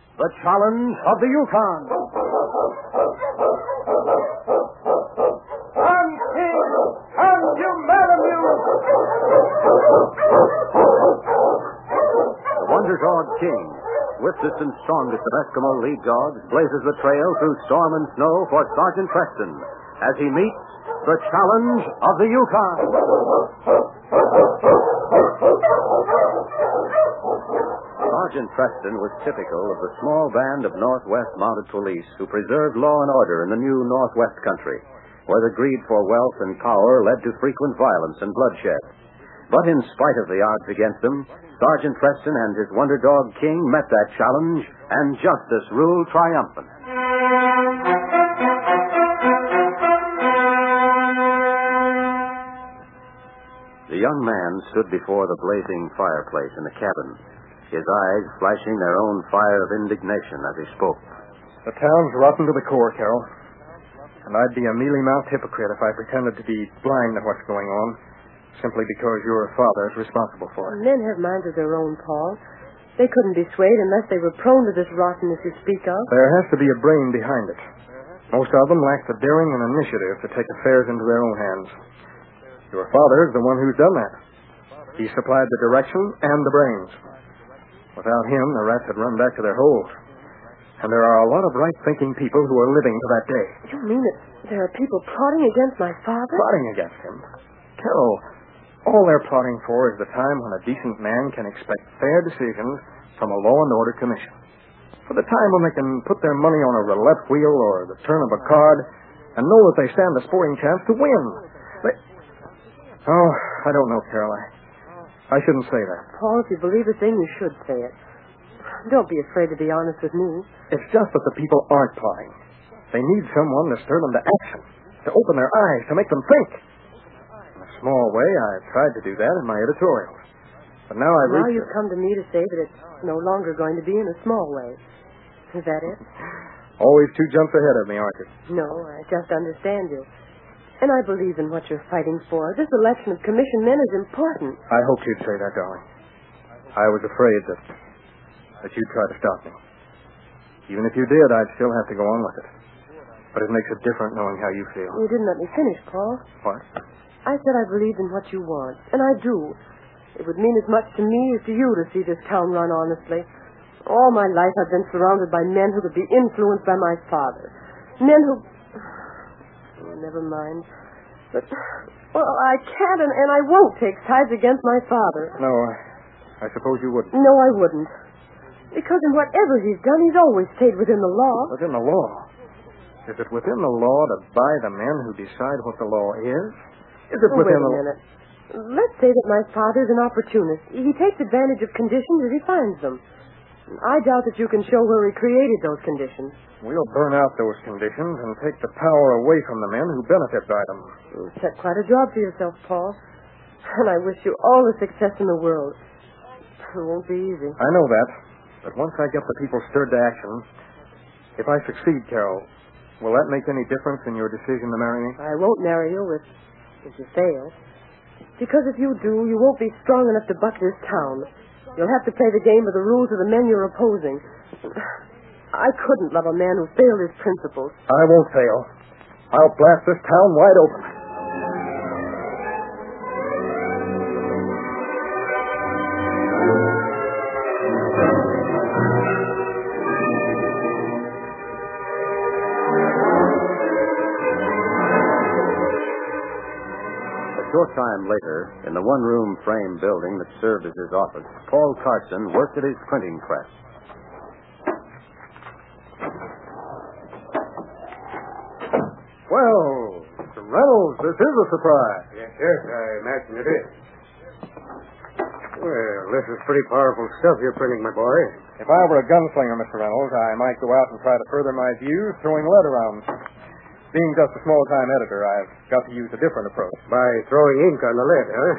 The Challenge of the Yukon. I'm King, and you Malamute! The Wonder Dog King, swiftest and strongest of Eskimo lead dogs, blazes the trail through storm and snow for Sergeant Preston as he meets the Challenge of the Yukon. Sergeant Preston was typical of the small band of Northwest Mounted Police who preserved law and order in the new Northwest country, where the greed for wealth and power led to frequent violence and bloodshed. But in spite of the odds against them, Sergeant Preston and his Wonder Dog King met that challenge, and justice ruled triumphant. The young man stood before the blazing fireplace in the cabin, his eyes flashing their own fire of indignation as he spoke. The town's rotten to the core, Carol. And I'd be a mealy-mouthed hypocrite if I pretended to be blind to what's going on, simply because your father is responsible for it. Men have minds of their own, Paul. They couldn't be swayed unless they were prone to this rottenness you speak of. There has to be a brain behind it. Most of them lack the daring and initiative to take affairs into their own hands. Your father is the one who's done that. He supplied the direction and the brains. Without him, the rats had run back to their holes. And there are a lot of right-thinking people who are living to that day. You mean that there are people plotting against my father? Plotting against him? Carol, all they're plotting for is the time when a decent man can expect fair decisions from a law and order commission. For the time when they can put their money on a roulette wheel or the turn of a card and know that they stand a sporting chance to win. Oh, I don't know, Carol. I shouldn't say that. Paul, if you believe a thing, you should say it. Don't be afraid to be honest with me. It's just that the people aren't plotting. They need someone to stir them to action, to open their eyes, to make them think. In a small way, I've tried to do that in my editorials. But now you've come to me to say that it's no longer going to be in a small way. Is that it? Always 2 jumps ahead of me, aren't you? No, I just understand you. And I believe in what you're fighting for. This election of commission men is important. I hoped you'd say that, darling. I was afraid that you'd try to stop me. Even if you did, I'd still have to go on with it. But it makes it different knowing how you feel. You didn't let me finish, Paul. What? I said I believed in what you want, and I do. It would mean as much to me as to you to see this town run honestly. All my life I've been surrounded by men who could be influenced by my father. Men who... Oh, never mind. But, well, I can't and I won't take sides against my father. No, I suppose you wouldn't. No, I wouldn't. Because in whatever he's done, he's always stayed within the law. Within the law? Is it within the law to buy the men who decide what the law is? Is it within Wait a minute. Let's say that my father's an opportunist. He takes advantage of conditions as he finds them. I doubt that you can show where he created those conditions. We'll burn out those conditions and take the power away from the men who benefit by them. You've set quite a job for yourself, Paul. And I wish you all the success in the world. It won't be easy. I know that. But once I get the people stirred to action, if I succeed, Carol, will that make any difference in your decision to marry me? I won't marry you if you fail. Because if you do, you won't be strong enough to buck this town. You'll have to play the game of the rules of the men you're opposing. I couldn't love a man who failed his principles. I won't fail. I'll blast this town wide open. A short time later, in the one-room frame building that served as his office, Paul Carson worked at his printing press. Well, Mr. Reynolds, this is a surprise. Yes, I imagine it is. Well, this is pretty powerful stuff you're printing, my boy. If I were a gunslinger, Mr. Reynolds, I might go out and try to further my views throwing lead around. Being just a small-time editor, I've got to use a different approach. By throwing ink on the lead, huh?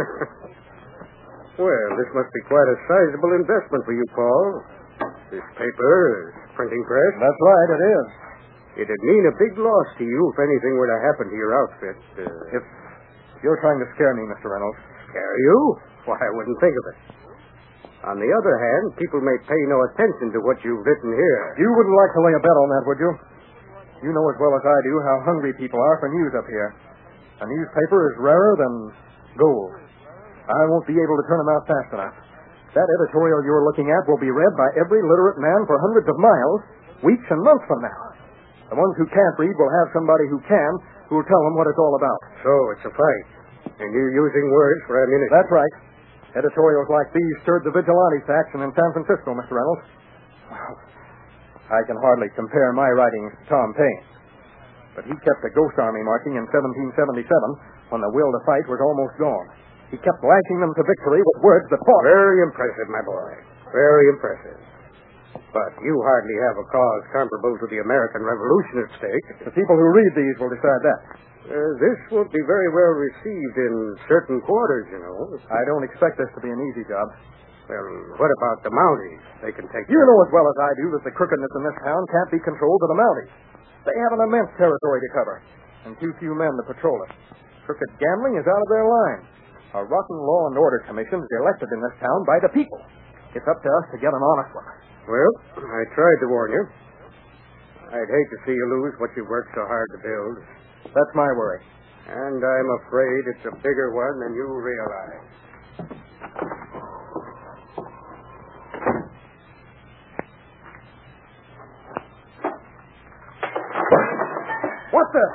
Well, this must be quite a sizable investment for you, Paul. This paper, printing press. That's right, it is. It'd mean a big loss to you if anything were to happen to your outfit. If you're trying to scare me, Mr. Reynolds. Scare you? Why, I wouldn't think of it. On the other hand, people may pay no attention to what you've written here. You wouldn't like to lay a bet on that, would you? You know as well as I do how hungry people are for news up here. A newspaper is rarer than gold. I won't be able to turn them out fast enough. That editorial you're looking at will be read by every literate man for hundreds of miles, weeks and months from now. The ones who can't read will have somebody who can, who will tell them what it's all about. So it's a fight. And you're using words for ammunition. That's right. Editorials like these stirred the vigilante faction in San Francisco, Mr. Reynolds. Well, I can hardly compare my writings to Tom Paine's. But he kept the Ghost Army marching in 1777 when the will to fight was almost gone. He kept lashing them to victory with words that fought. Very impressive, my boy. Very impressive. But you hardly have a cause comparable to the American Revolution at stake. The people who read these will decide that. This won't be very well received in certain quarters, you know. I don't expect this to be an easy job. Well, what about the Mounties? They can take... You know as well as I do that the crookedness in this town can't be controlled by the Mounties. They have an immense territory to cover, and too few men to patrol it. Crooked gambling is out of their line. A rotten law and order commission is elected in this town by the people. It's up to us to get an honest one. Well, I tried to warn you. I'd hate to see you lose what you worked so hard to build. That's my worry. And I'm afraid it's a bigger one than you realize. What the?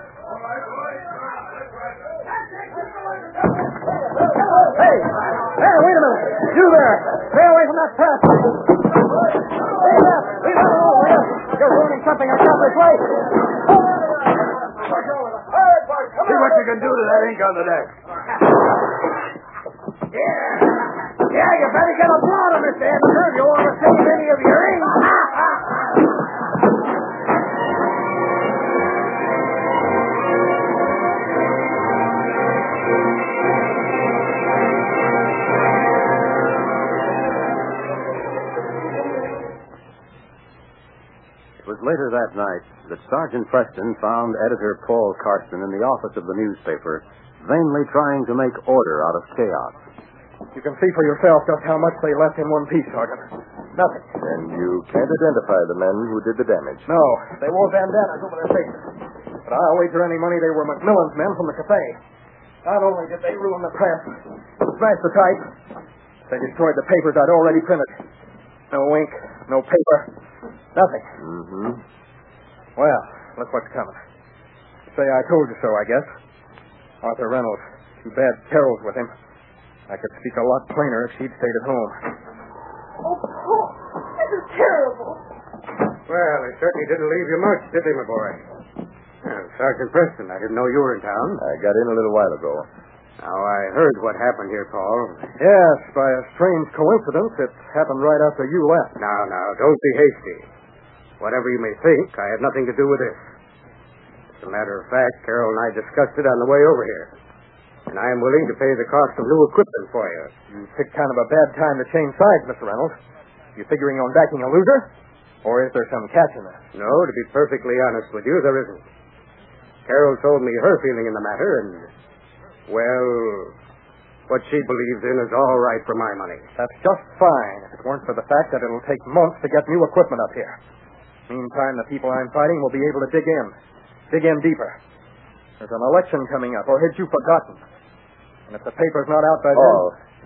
Hey! Hey, wait a minute! You there! Stay away from that trap! Hey, left! Leave that alone, will you? You're ruining something I got this way! See what you can do to that ink on the deck. Yeah, you better get a blot on it, Edgar, if you want to save any of your ink. It was later that night that Sergeant Preston found editor Paul Carson in the office of the newspaper, vainly trying to make order out of chaos. You can see for yourself just how much they left in one piece, Sergeant. Nothing. And you can't identify the men who did the damage? No, they wore bandanas over their faces. But I'll wager any money they were McMillan's men from the cafe. Not only did they ruin the press, smash the type, they destroyed the papers I'd already printed. No ink, no paper, nothing. Mm-hmm. Well, look what's coming. Say I told you so, I guess. Arthur Reynolds. Too bad Carol's with him. I could speak a lot plainer if she'd stayed at home. Oh, Paul, this is terrible. Well, he certainly didn't leave you much, did he, my boy? Sergeant Preston, I didn't know you were in town. I got in a little while ago. Now, I heard what happened here, Paul. Yes, by a strange coincidence, it happened right after you left. Now, don't be hasty. Whatever you may think, I had nothing to do with this. As a matter of fact, Carol and I discussed it on the way over here. And I am willing to pay the cost of new equipment for you. You picked kind of a bad time to change sides, Mr. Reynolds. You figuring on backing a loser? Or is there some catch in this? No, to be perfectly honest with you, there isn't. Carol told me her feeling in the matter, and, well, what she believes in is all right for my money. That's just fine, if it weren't for the fact that it'll take months to get new equipment up here. Meantime, the people I'm fighting will be able to dig in deeper. There's an election coming up, or had you forgotten? And if the paper's not out by then... Oh,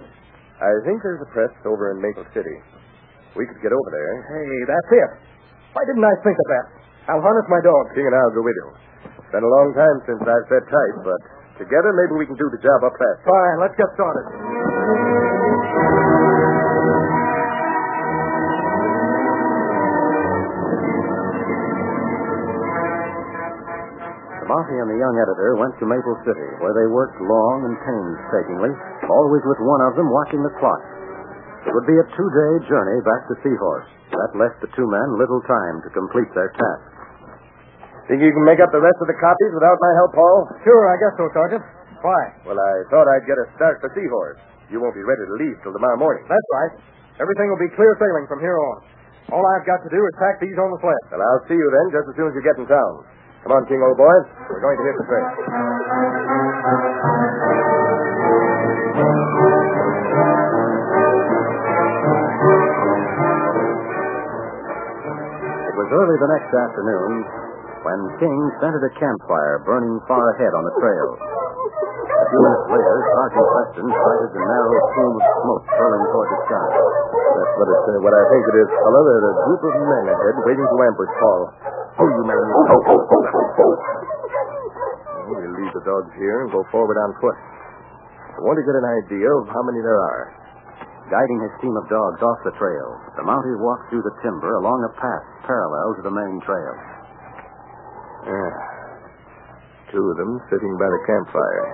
I think there's a press over in Maple City. We could get over there. Hey, that's it. Why didn't I think of that? I'll harness my dog. King and I'll go with you. It's been a long time since I've fed type, but together maybe we can do the job up fast. Fine, let's get started. The Mafia and the young editor went to Maple City, where they worked long and painstakingly, always with one of them watching the clock. It would be a 2-day journey back to Seahorse. That left the two men little time to complete their task. Think you can make up the rest of the copies without my help, Paul? Sure, I guess so, Sergeant. Why? Well, I thought I'd get a start for Seahorse. You won't be ready to leave till tomorrow morning. That's right. Everything will be clear sailing from here on. All I've got to do is pack these on the sled. Well, I'll see you then just as soon as you get in town. Come on, King, old boy. We're going to hit the trail. It was early the next afternoon when King scented a campfire burning far ahead on the trail. A few minutes later, Sergeant Preston sighted the narrow plume of smoke curling toward the sky. That's what I think it is, fella. There's a group of men ahead waiting to ambush Paul. Oh, you men. We'll leave the dogs here and go forward on foot. I want to get an idea of how many there are. Guiding his team of dogs off the trail, the Mountie walked through the timber along a path parallel to the main trail. Two of them sitting by the campfire.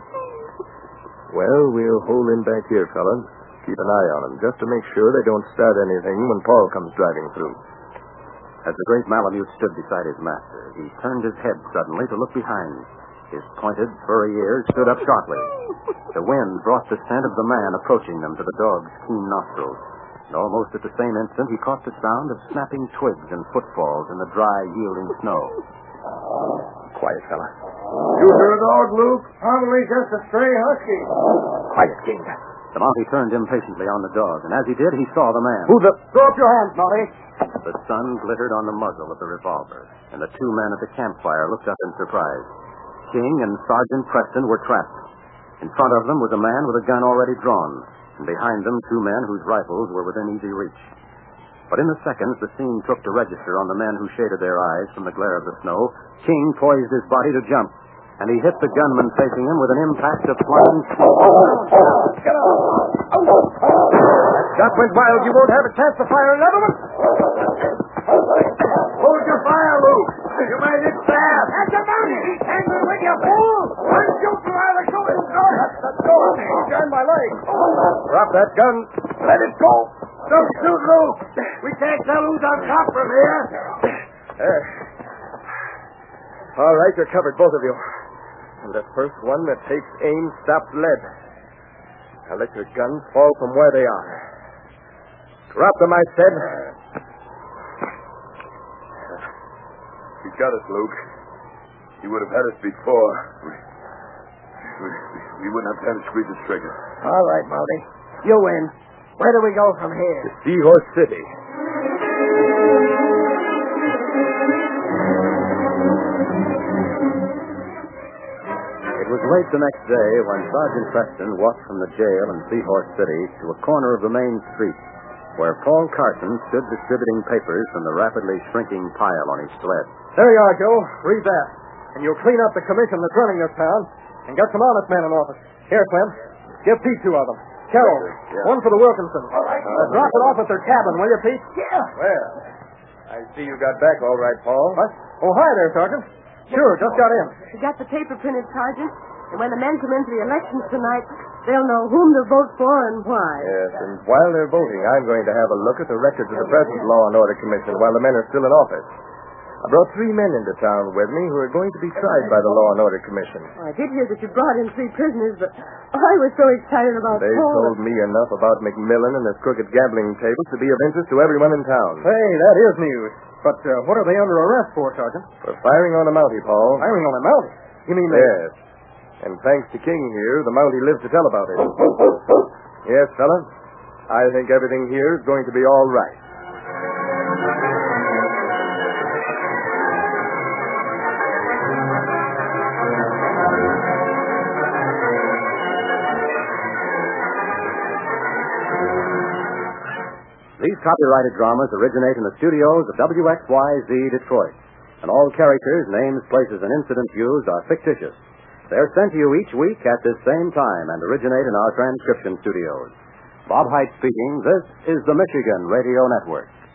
Well, we'll hold in back here, fellas. Keep an eye on them, just to make sure they don't start anything when Paul comes driving through. As the great Malamute stood beside his master, he turned his head suddenly to look behind. His pointed, furry ears stood up sharply. The wind brought the scent of the man approaching them to the dog's keen nostrils. And almost at the same instant, he caught the sound of snapping twigs and footfalls in the dry, yielding snow. Quiet, fella. You hear a dog, Luke? Probably just a stray husky. Quiet, King. The Mountie turned impatiently on the dog, and as he did, he saw the man. Who the... Throw up your hands, Mountie. The sun glittered on the muzzle of the revolver, and the two men at the campfire looked up in surprise. King and Sergeant Preston were trapped. In front of them was a man with a gun already drawn, and behind them two men whose rifles were within easy reach. But in the seconds the scene took to register on the men who shaded their eyes from the glare of the snow, King poised his body to jump, and he hit the gunman facing him with an impact of flying smoke. Get up! That shot went wild. You won't have a chance to fire another one. Hold your fire, Luke. You might hit fast. That's a Mountie. He's hanging with you, fool. I'm shooting while the show is going. Let's go. He's on my leg. Drop that gun. Let it go. Don't shoot, Luke. We can't tell who's on top from here. There. All right, you're covered, both of you. And the first one that takes aim stops lead. Now let your guns fall from where they are. Drop them, I said. He got us, Luke. He would have had us before. We wouldn't have time to squeeze the trigger. All right, Mountie. You win. Where do we go from here? To Seahorse City. It was late the next day when Sergeant Preston walked from the jail in Seahorse City to a corner of the main street where Paul Carson stood distributing papers from the rapidly shrinking pile on his sled. There you are, Joe. Read that. And you'll clean up the commission that's running this town and get some honest men in office. Here, Clem. Give Pete two of them. Carol, one for the Wilkinsons. Drop it off at their cabin, will you, Pete? Yeah. Well, I see you got back all right, Paul. What? Oh, hi there, Sergeant. Sure, just got in. We got the paper printed, Sergeant. And when the men come into the elections tonight, they'll know whom to vote for and why. Yes, and while they're voting, I'm going to have a look at the records of the present Law and Order Commission while the men are still in office. I brought 3 men into town with me who are going to be tried by the Law and Order Commission. I did hear that you brought in 3 prisoners, but I was so excited about They Paul. told me enough about McMillan and his crooked gambling tables to be of interest to everyone in town. Hey, that is news. But what are they under arrest for, Sergeant? For firing on a Mountie, Paul. Firing on a Mountie? You mean they... Yes. And thanks to King here, the Mountie lives to tell about it. Yes, fella. I think everything here is going to be all right. These copyrighted dramas originate in the studios of WXYZ Detroit, and all characters, names, places, and incidents used are fictitious. They're sent to you each week at this same time and originate in our transcription studios. Bob Height speaking. This is the Michigan Radio Network.